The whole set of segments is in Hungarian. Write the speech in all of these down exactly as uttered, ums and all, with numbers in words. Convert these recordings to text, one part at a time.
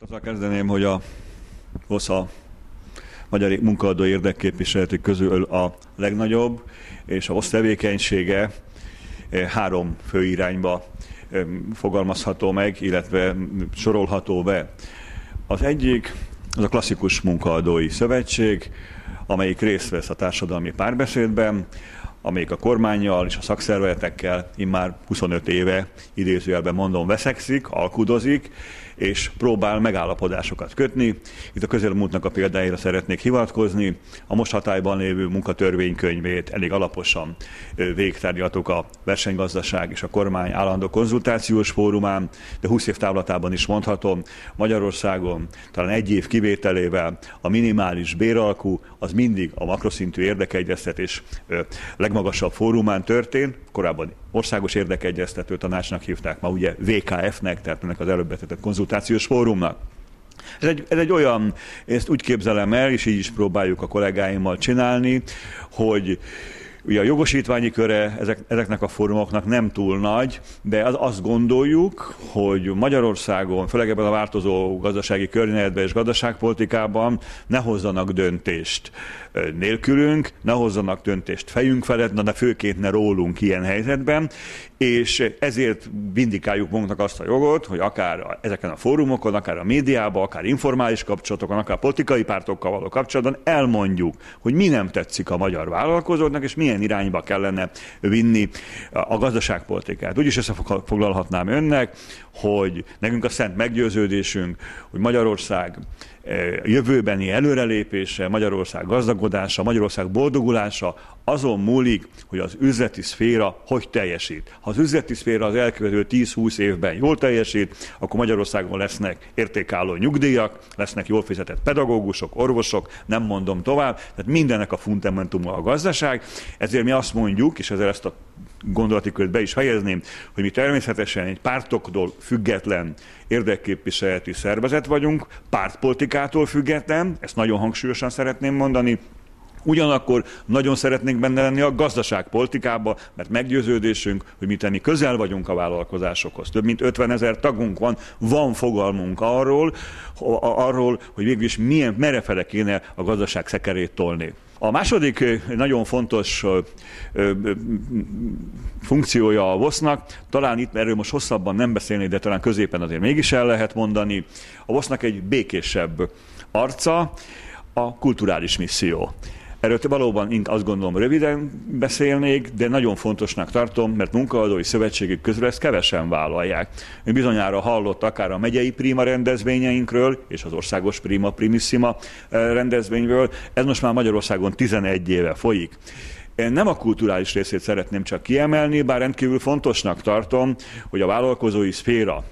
Azzal kezdeném, hogy a VOSZ a magyar munkaadó érdekképviseleti közül a legnagyobb, és a VOSZ tevékenysége három fő irányba fogalmazható meg, illetve sorolható be. Az egyik az a klasszikus munkaadói szövetség, amelyik részt vesz a társadalmi párbeszédben, amelyik a kormánnyal és a szakszervezetekkel immár huszonöt éve, idézőjelben mondom, veszekszik, alkudozik, és próbál megállapodásokat kötni. Itt a közelmúltnak a példáira szeretnék hivatkozni. A most hatályban lévő munkatörvénykönyvét elég alaposan végigtárgyaltuk a versenygazdaság és a kormány állandó konzultációs fórumán, de húsz év távlatában is mondhatom, Magyarországon talán egy év kivételével a minimális béralkú az mindig a makroszintű érdekegyeztetés legmagasabb fórumán történt, korábban országos érdekegyeztető tanácsnak hívták, ma ugye vé ká ef-nek, tehát ennek az előbb betetett konzultációs fórumnak. Ez egy, ez egy olyan, ezt úgy képzelem el, és így is próbáljuk a kollégáimmal csinálni, hogy ugye a jogosítványi köre ezek, ezeknek a fórumoknak nem túl nagy, de az, azt gondoljuk, hogy Magyarországon, főleg ebben a változó gazdasági környezetben és gazdaságpolitikában ne hozzanak döntést nélkülünk, ne hozzanak döntést fejünk felett, de főként ne rólunk ilyen helyzetben, és ezért vindikáljuk magunknak azt a jogot, hogy akár ezeken a fórumokon, akár a médiában, akár informális kapcsolatokon, akár politikai pártokkal való kapcsolatban elmondjuk, hogy mi nem tetszik a magyar vállalkozóknak, és milyen irányba kellene vinni a gazdaságpolitikát. Úgyis összefoglalhatnám önnek, hogy nekünk a szent meggyőződésünk, hogy Magyarország jövőbeni előrelépése, Magyarország gazdagodása, Magyarország boldogulása azon múlik, hogy az üzleti szféra hogy teljesít. Ha az üzleti szféra az elkövetkező tíz-húsz évben jól teljesít, akkor Magyarországon lesznek értékálló nyugdíjak, lesznek jól fizetett pedagógusok, orvosok, nem mondom tovább, tehát mindennek a fundamentuma a gazdaság. Ezért mi azt mondjuk, és ezzel ezt a gondolati kört be is fejezném, hogy mi természetesen egy pártoktól független érdekképviseleti szervezet vagyunk, pártpolitikától független, ezt nagyon hangsúlyosan szeretném mondani, ugyanakkor nagyon szeretnénk benne lenni a gazdaságpolitikában, mert meggyőződésünk, hogy mi tenni közel vagyunk a vállalkozásokhoz. Több mint ötvenezer tagunk van, van fogalmunk arról, arról, hogy végül is milyen, merrefele kéne a gazdaság szekerét tolni. A második nagyon fontos funkciója a VOSZ-nak, talán itt erről most hosszabban nem beszélni, de talán középen azért mégis el lehet mondani, a VOSZ-nak egy békésebb arca, a kulturális misszió. Erről valóban azt gondolom röviden beszélnék, de nagyon fontosnak tartom, mert munkaadói szövetségek közül ezt kevesen vállalják. Ön bizonyára hallott akár a megyei Prima rendezvényeinkről, és az országos Prima Primissima rendezvényről. Ez most már Magyarországon tizenegy éve folyik. Én nem a kulturális részét szeretném csak kiemelni, bár rendkívül fontosnak tartom, hogy a vállalkozói szféra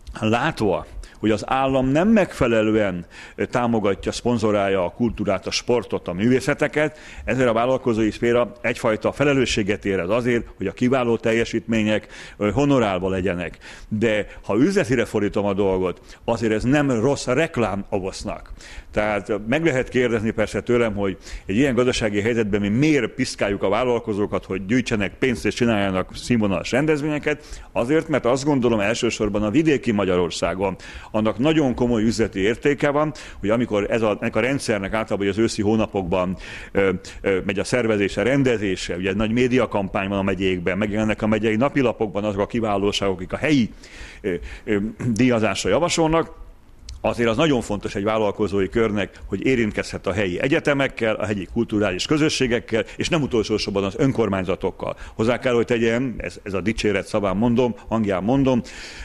látva, hogy az állam nem megfelelően támogatja, szponzorálja a kultúrát, a sportot, a művészeteket, ezért a vállalkozói szféra egyfajta felelősséget érez azért, hogy a kiváló teljesítmények honorálva legyenek. De ha üzletire fordítom a dolgot, azért ez nem rossz reklám a VOSZ-nak. Tehát meg lehet kérdezni persze tőlem, hogy egy ilyen gazdasági helyzetben mi miért piszkáljuk a vállalkozókat, hogy gyűjtsenek pénzt és csináljanak színvonalas rendezvényeket, azért, mert azt gondolom elsősorban a vidéki Magyarországon annak nagyon komoly üzleti értéke van, hogy amikor ez a, ennek a rendszernek általában az őszi hónapokban ö, ö, megy a szervezése, rendezése, ugye egy nagy médiakampány van a megyékben, megjelennek a megyei napilapokban azok a kiválóságok, akik a helyi ö, ö, díjazásra javasolnak, azért az nagyon fontos egy vállalkozói körnek, hogy érintkezhet a helyi egyetemekkel, a helyi kulturális közösségekkel, és nem utolsó sorban az önkormányzatokkal. Hozzá kell, hogy tegyem, ez, ez a dicséret szaván mondom, hangján mondom,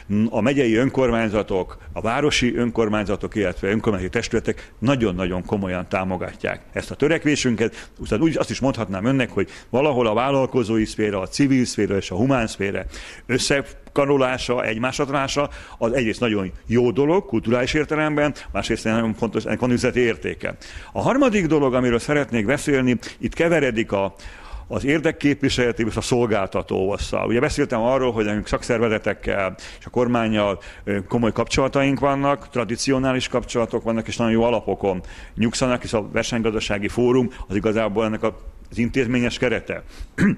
a megyei önkormányzatok, a városi önkormányzatok, illetve önkormányzati testületek nagyon-nagyon komolyan támogatják ezt a törekvésünket. Utána úgy azt is mondhatnám önnek, hogy valahol a vállalkozói szféra, a civil szféra és a humán szféra összekarolása, egymásra az egyrészt nagyon jó dolog, kulturális értelemben, másrészt nagyon fontos, ennek van üzleti értéke. A harmadik dolog, amiről szeretnék beszélni, itt keveredik a, az érdekképviseleti és a szolgáltató VOSZ-szal. Ugye beszéltem arról, hogy nekünk szakszervezetekkel és a kormánnyal komoly kapcsolataink vannak, tradicionális kapcsolatok vannak, és nagyon jó alapokon nyugszanak, és a versenygazdasági fórum az igazából ennek az intézményes kerete.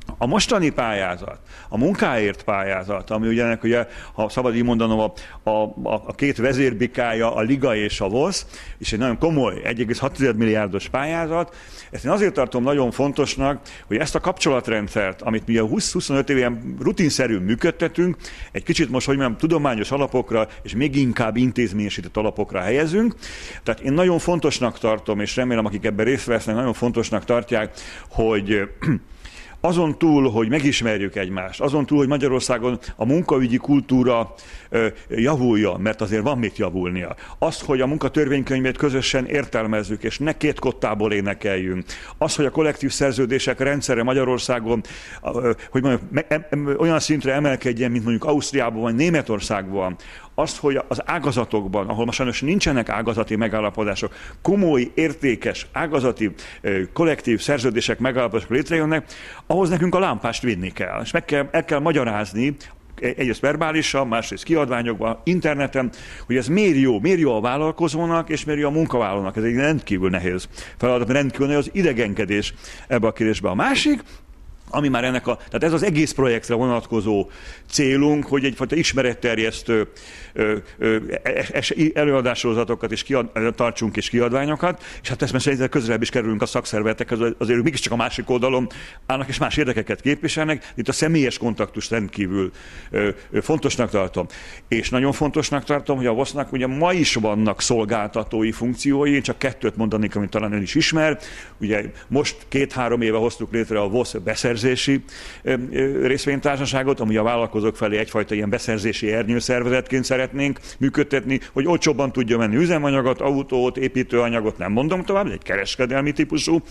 A mostani pályázat, a munkáért pályázat, ami ugyanek, ugye, ha szabad így mondanom, a, a, a két vezérbikája, a Liga és a VOSZ, és egy nagyon komoly egy egész hat milliárdos pályázat, ezt én azért tartom nagyon fontosnak, hogy ezt a kapcsolatrendszert, amit mi a húsz-huszonöt éven rutinszerűen működtetünk, egy kicsit most, hogy mondjam, tudományos alapokra, és még inkább intézményesített alapokra helyezünk. Tehát én nagyon fontosnak tartom, és remélem, akik ebben részt vesznek, nagyon fontosnak tartják, hogy azon túl, hogy megismerjük egymást, azon túl, hogy Magyarországon a munkaügyi kultúra javuljon, mert azért van mit javulnia. Az, hogy a munkatörvénykönyvét közösen értelmezzük, és ne két kottából énekeljünk. Az, hogy a kollektív szerződések rendszere Magyarországon, hogy mondjam, olyan szintre emelkedjen, mint mondjuk Ausztriában vagy Németországban. Azt, hogy az ágazatokban, ahol most sajnos nincsenek ágazati megállapodások, komoly, értékes, ágazati, kollektív szerződések, megállapodások létrejönnek, ahhoz nekünk a lámpást vinni kell. És meg kell, el kell magyarázni, egyrészt verbálisan, másrészt kiadványokban, interneten, hogy ez miért jó, miért jó a vállalkozónak, és miért jó a munkavállalónak. Ez egy rendkívül nehéz feladat, rendkívül nehéz az idegenkedés ebbe a kérdésbe. A másik, ami már ennek a, tehát ez az egész projektre vonatkozó célunk, hogy egyfajta ismeretterjesztő ö, ö, es, előadássorozatokat is kiad, tartsunk és kiadványokat, és hát ezt szerintem közelebb is kerülünk a szakszervezetekhez, azért ők mégiscsak a másik oldalon állnak és más érdekeket képviselnek, itt a személyes kontaktust rendkívül ö, ö, fontosnak tartom. És nagyon fontosnak tartom, hogy a VOSZ-nak ugye ma is vannak szolgáltatói funkciói, én csak kettőt mondanék, amit talán ön is ismer. Ugye most két-három éve hoztuk létre a VOSZ beszerzési részvénytársaságot, ami a vállalkozók felé egyfajta ilyen beszerzési ernyőszervezetként szeretnénk működtetni, hogy olcsóbban tudja menni üzemanyagot, autót, építőanyagot, nem mondom tovább, egy kereskedelmi típusú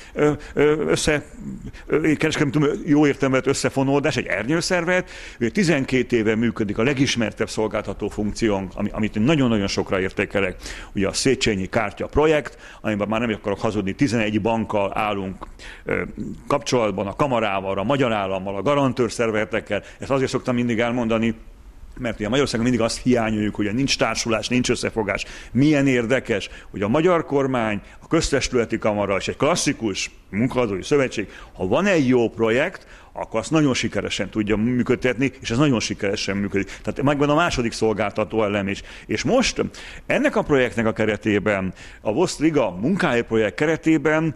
össze, kereskedelmi jó értelmet összefonódás, egy ernyőszervet. tizenkét éve működik a legismertebb szolgáltató funkciónk, amit nagyon-nagyon sokra értékelek, ugye a Széchenyi Kártya projekt, amiben már nem akarok hazudni, tizenegy bankkal állunk kapcsolatban, a Kamarával, a Magyar Állammal, a garantőrszervezetekkel. Ezt azért szoktam mindig elmondani, mert ugye Magyarországon mindig azt hiányoljuk, hogy nincs társulás, nincs összefogás. Milyen érdekes, hogy a magyar kormány, a köztestületi kamara és egy klasszikus munkaadói szövetség, ha van egy jó projekt, akkor azt nagyon sikeresen tudja működtetni, és ez nagyon sikeresen működik. Tehát megvan a második szolgáltató elem is. És most ennek a projektnek a keretében, a VOSZ Liga munkája projekt keretében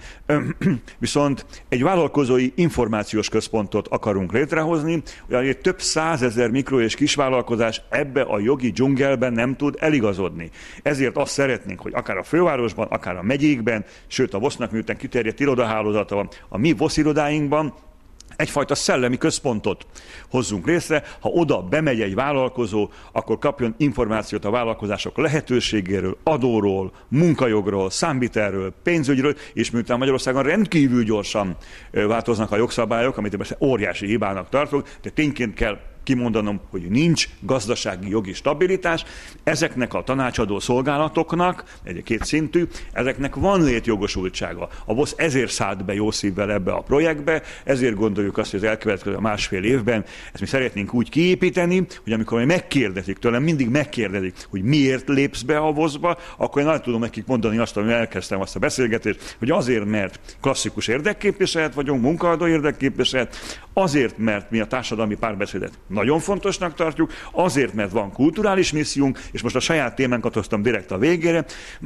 viszont egy vállalkozói információs központot akarunk létrehozni, ugyanis több százezer mikro- és kisvállalkozás ebbe a jogi dzsungelben nem tud eligazodni. Ezért azt szeretnénk, hogy akár a fővárosban, akár a megyékben, sőt a VOSZ-nak miután kiterjedt irodahálózata van, a mi VOSZ irodáinkban egyfajta szellemi központot hozzunk részre. Ha oda bemegy egy vállalkozó, akkor kapjon információt a vállalkozások lehetőségéről, adóról, munkajogról, számvitelről, pénzügyről, és miután Magyarországon rendkívül gyorsan változnak a jogszabályok, amit persze óriási hibának tartok, de tényként kell kimondanom, hogy nincs gazdasági jogi stabilitás. Ezeknek a tanácsadó szolgálatoknak, egy két szintű, ezeknek van létjogosultsága. A VOSZ ezért szállt be jó szívvel ebbe a projektbe, ezért gondoljuk azt, hogy az elkövetkező másfél évben ezt mi szeretnénk úgy kiépíteni, hogy amikor megkérdezik tőlem, mindig megkérdezik, hogy miért lépsz be a VOSZ-ba, akkor én el tudom nekik mondani azt, hogy elkezdtem azt a beszélgetést, hogy azért, mert klasszikus érdekképviselet vagyunk, munkaadó érdekképviselet, azért, mert mi a társadalmi párbeszédet nagyon fontosnak tartjuk, azért, mert van kulturális missziunk, és most a saját témánkat hoztam direkt a végére,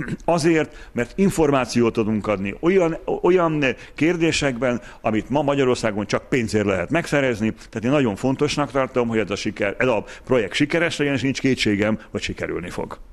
azért, mert információt tudunk adni olyan, olyan kérdésekben, amit ma Magyarországon csak pénzért lehet megszerezni, tehát én nagyon fontosnak tartom, hogy ez a, siker, ez a projekt sikeres legyen, és nincs kétségem, hogy sikerülni fog.